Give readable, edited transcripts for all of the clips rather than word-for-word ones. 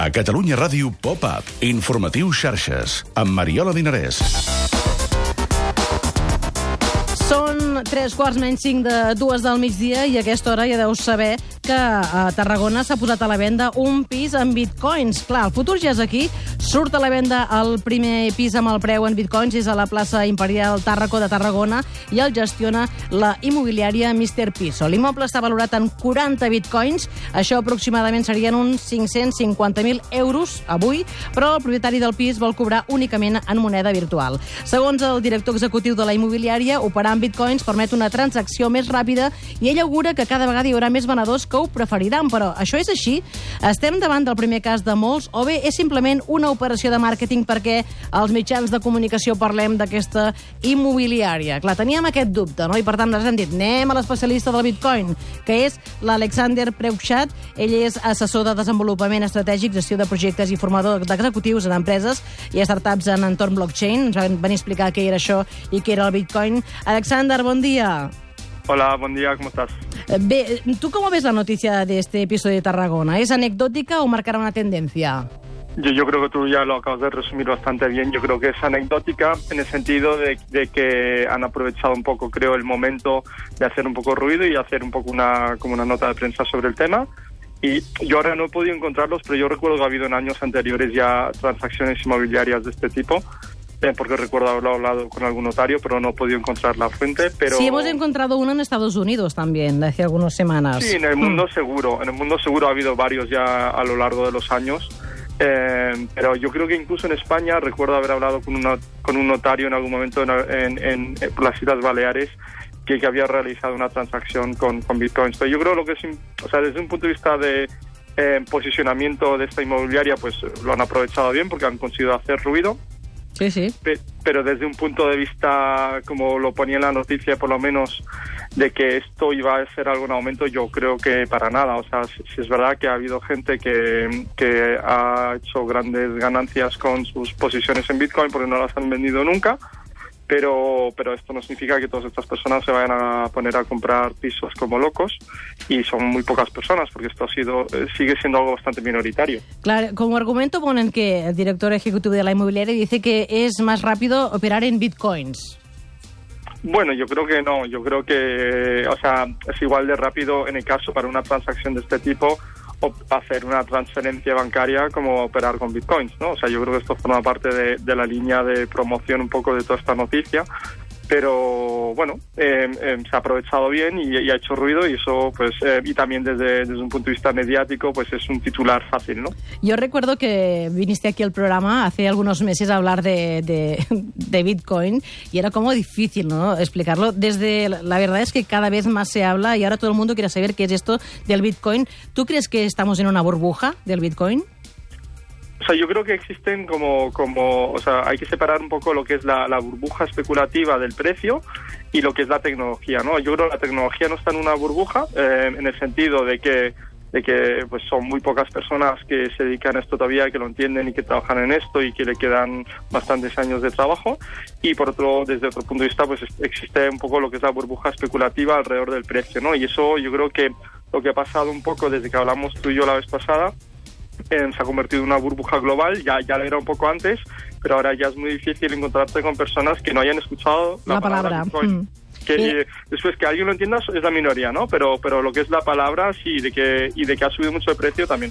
A Catalunya Ràdio Pop-Up, informatiu xarxes, amb Mariola Dinarès. Són 3:45 del migdia i a aquesta hora ja deus saber que a Tarragona s'ha posat a la venda un pis en bitcoins. Clar, el futur ja és aquí. Surt a la venda el primer pis amb el preu en bitcoins, és a la plaça Imperial Tàrraco de Tarragona i el gestiona la immobiliària Mr. Piso. L'immoble està valorat en 40 bitcoins, això aproximadament serien uns 550.000 euros avui, però el propietari del pis vol cobrar únicament en moneda virtual. Segons el director executiu de la immobiliària, operar en bitcoins permet una transacció més ràpida i ell augura que cada vegada hi haurà més venedors que ho preferiran, però això és així? Estem davant del primer cas de molts o bé és simplement una operació de màrqueting perquè els mitjans de comunicació parlem d'aquesta immobiliària? Clar, teníem aquest dubte, no? I per tant ens hem dit, anem a l'especialista del bitcoin, que és l'Alexander Preuchat. Ell és assessor de desenvolupament estratègic, gestió de projectes i formador d'executius en empreses i startups en entorn blockchain. Ens van venir a explicar què era això i què era el bitcoin. Alexander, bon dia. Hola, buen día, ¿cómo estás? Bé, ¿tú cómo ves la noticia de este piso de Tarragona? ¿Es anecdótica o marcará una tendencia? Yo creo que tú ya lo acabas de resumir bastante bien. Yo creo que es anecdótica en el sentido de que han aprovechado un poco, creo, el momento de hacer un poco ruido y hacer un poco como una nota de prensa sobre el tema. Y yo ahora no he podido encontrarlos, pero yo recuerdo que ha habido en años anteriores ya transacciones inmobiliarias de este tipo. Porque recuerdo haberlo hablado con algún notario, pero no he podido encontrar la fuente. Pero sí, hemos encontrado uno en Estados Unidos también, hace algunas semanas. Sí, en el mundo seguro. En el mundo seguro ha habido varios ya a lo largo de los años. Pero yo creo que incluso en España recuerdo haber hablado con un notario en algún momento en las Islas Baleares que había realizado una transacción con bitcoins. Pero yo creo lo que es, o sea, desde un punto de vista de posicionamiento de esta inmobiliaria, pues lo han aprovechado bien porque han conseguido hacer ruido. Sí, sí. Pero desde un punto de vista, como lo ponía en la noticia, por lo menos, de que esto iba a ser algún aumento, yo creo que para nada. O sea, si es verdad que ha habido gente que ha hecho grandes ganancias con sus posiciones en Bitcoin porque no las han vendido nunca, pero esto no significa que todas estas personas se vayan a poner a comprar pisos como locos, y son muy pocas personas porque esto sigue siendo algo bastante minoritario. Claro, como argumento ponen que el director ejecutivo de la inmobiliaria dice que es más rápido operar en bitcoins. Bueno, yo creo que no. Yo creo que, o sea, es igual de rápido en el caso para una transacción de este tipo o hacer una transferencia bancaria como operar con bitcoins, ¿no? O sea, yo creo que esto forma parte de la línea de promoción un poco de toda esta noticia, pero bueno, se ha aprovechado bien y ha hecho ruido, y eso, pues, y también desde un punto de vista mediático, pues es un titular fácil, ¿no? Yo recuerdo que viniste aquí al programa hace algunos meses a hablar de Bitcoin y era como difícil, ¿no?, explicarlo. La verdad es que cada vez más se habla y ahora todo el mundo quiere saber qué es esto del Bitcoin. ¿Tú crees que estamos en una burbuja del Bitcoin? O sea, yo creo que existen o sea, hay que separar un poco lo que es la burbuja especulativa del precio y lo que es la tecnología, ¿no? Yo creo que la tecnología no está en una burbuja, en el sentido de que pues son muy pocas personas que se dedican a esto todavía, que lo entienden y que trabajan en esto y que le quedan bastantes años de trabajo. Y por otro, desde otro punto de vista, pues existe un poco lo que es la burbuja especulativa alrededor del precio, ¿no? Y eso yo creo que lo que ha pasado un poco desde que hablamos tú y yo la vez pasada, se ha convertido en una burbuja global. Ya lo era un poco antes, pero ahora ya es muy difícil encontrarte con personas que no hayan escuchado la palabra Bitcoin. Después que alguien lo entienda es la minoría, ¿no? Pero lo que es la palabra, sí, de que ha subido mucho de precio también.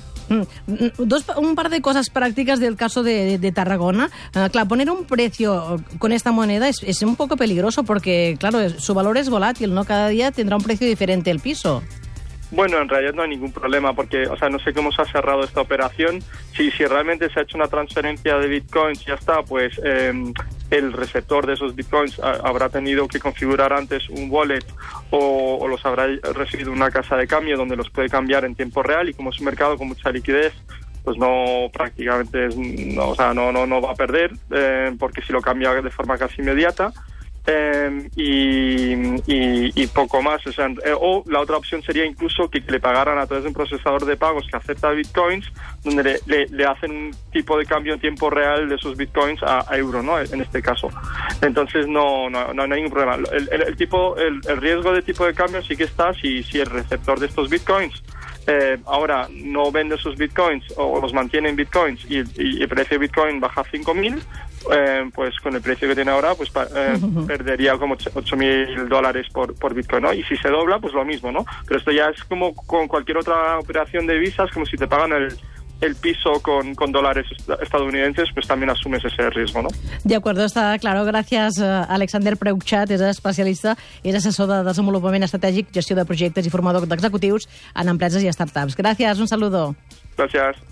Un par de cosas prácticas del caso de Tarragona. Claro, poner un precio con esta moneda es un poco peligroso porque, claro, su valor es volátil, ¿no? Cada día tendrá un precio diferente el piso. Bueno, en realidad no hay ningún problema porque, o sea, no sé cómo se ha cerrado esta operación. Si realmente se ha hecho una transferencia de bitcoins, ya está, pues el receptor de esos bitcoins habrá tenido que configurar antes un wallet o los habrá recibido una casa de cambio donde los puede cambiar en tiempo real, y como es un mercado con mucha liquidez, pues no va a perder, porque si lo cambia de forma casi inmediata. Y poco más. O sea, o la otra opción sería incluso que le pagaran a través de un procesador de pagos que acepta bitcoins, donde le hacen un tipo de cambio en tiempo real de esos bitcoins a euro, ¿no? En este caso. Entonces no hay ningún problema. El riesgo de tipo de cambio sí que está si el receptor de estos bitcoins ahora no vende sus bitcoins o los mantiene en bitcoins y el precio de bitcoin baja a 5.000, pues con el precio que tiene ahora, pues perdería como $8.000 por bitcoin, ¿no? Y si se dobla, pues lo mismo, ¿no? Pero esto ya es como con cualquier otra operación de divisas, como si te pagan el piso con dólares estadounidenses, pues también asumes ese riesgo, ¿no? De acuerdo, està claro. Gràcies, Alexander Preuchat, és especialista, és assessor de desenvolupament estratègic, gestió de projectes i formador d'executius en empreses i startups. Gràcies, un saludo. Gracias.